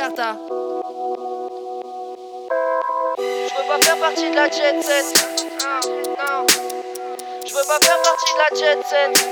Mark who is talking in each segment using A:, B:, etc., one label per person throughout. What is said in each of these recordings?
A: Carta. Je veux pas faire partie de la jet set. Non. Je veux pas faire partie de la jet set.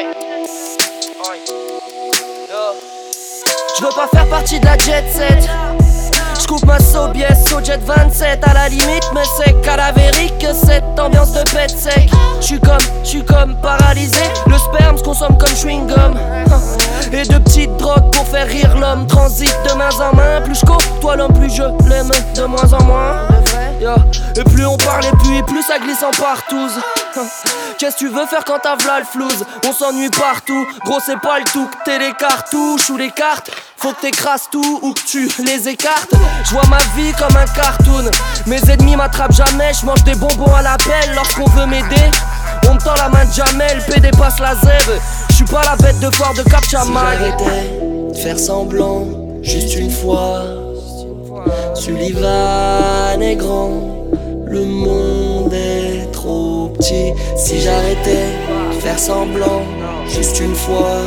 A: Je veux pas faire partie de la jet set. J'coupe ma Sobies au jet 27. À la limite mais c'est cadavérique que cette ambiance de pète sec. J'suis comme paralysé. Le sperme s'consomme comme chewing gum. Et de petites drogues pour faire rire l'homme. Transite de main en main. Plus j'côtoie l'homme, plus je l'aime de moins en moins. Et plus on parle et plus ça glisse en partouze. Qu'est-ce que tu veux faire quand t'as v'là le flouze? On s'ennuie partout. Gros c'est pas le tout que t'es les cartouches ou les cartes. Faut que t'écrases tout ou que tu les écartes. J'vois ma vie comme un cartoon. Mes ennemis m'attrapent jamais. J'mange des bonbons à l'appel lorsqu'on veut m'aider. On me tend la main de Jamel, PD passe la zèbre. J'suis pas la bête de foire de Cap Chamail. Si j'arrêtais de faire semblant, juste une fois. Sullivan est grand, le monde est trop petit. Si j'arrêtais de faire semblant, juste une fois.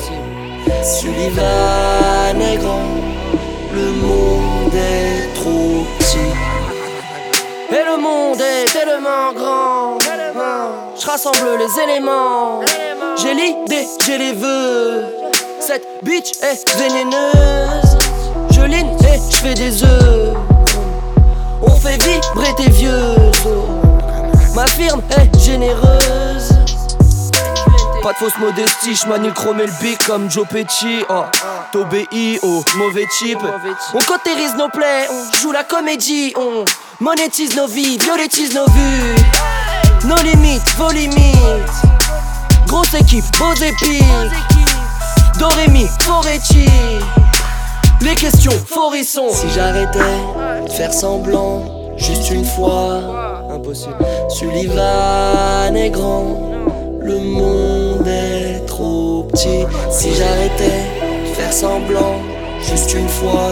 A: Sullivan est grand, le monde est trop petit. Et le monde est tellement grand, je rassemble les éléments. J'ai l'idée, j'ai les vœux. Cette bitch est vénéneuse. Je ligne et je fais des œufs. On fait vibrer tes vieux os. Ma firme est généreuse. Pas de fausse modestie, j'manie le chrome et le bic comme Joe Pesci. T'obéis au mauvais type. On cautérise nos plaies, on joue la comédie. On monétise nos vies, violettise nos vues. Nos limites, vos limites. Grosse équipe, beaux épis. Dorémi, Foretti. Les questions, forisson. Si j'arrêtais de faire semblant, juste une fois. Impossible. Sullivan est grand, le monde est trop petit. Si j'arrêtais de faire semblant, juste une fois.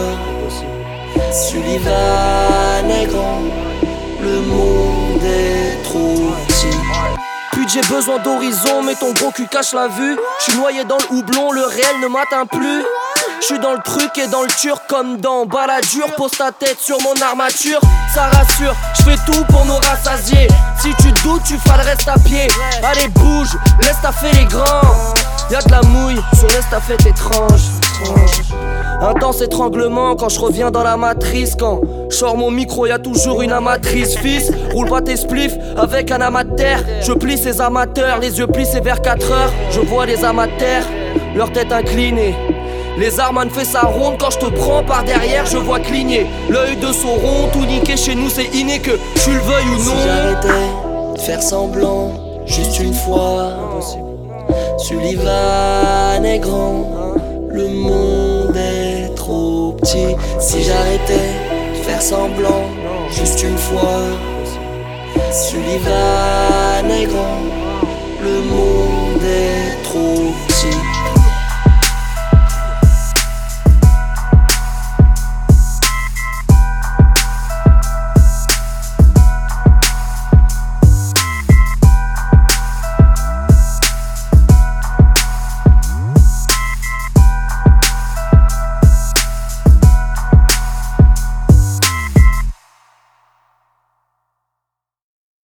A: Sullivan est grand, le monde est trop petit. Puis j'ai besoin d'horizon, mais ton gros cul cache la vue. J'suis noyé dans le houblon, le réel ne m'atteint plus. J'suis dans le truc et dans le turc comme dans Balladur. Pose ta tête sur mon armature, ça rassure. J'fais tout pour nous rassasier. Si tu doutes, tu feras le reste à pied. Allez bouge, laisse ta fait les grands. Y'a de la mouille sur l'estafette étrange. Intense étranglement quand je reviens dans la matrice. Quand j'sors mon micro y'a toujours une amatrice. Fils, roule pas tes spliffs avec un amateur. Je plie ces amateurs, les yeux plissés vers 4 heures. Je vois les amateurs, leur tête inclinée. Les Arman fait sa ronde quand je te prends par derrière, je vois cligner l'œil de Sauron, tout niqué chez nous c'est inné que tu le veuilles ou non. Si j'arrêtais de faire semblant, juste une fois. Sullivan est grand, le monde est trop petit. Si j'arrêtais de faire semblant, juste une fois. Sullivan est grand, le monde est trop petit.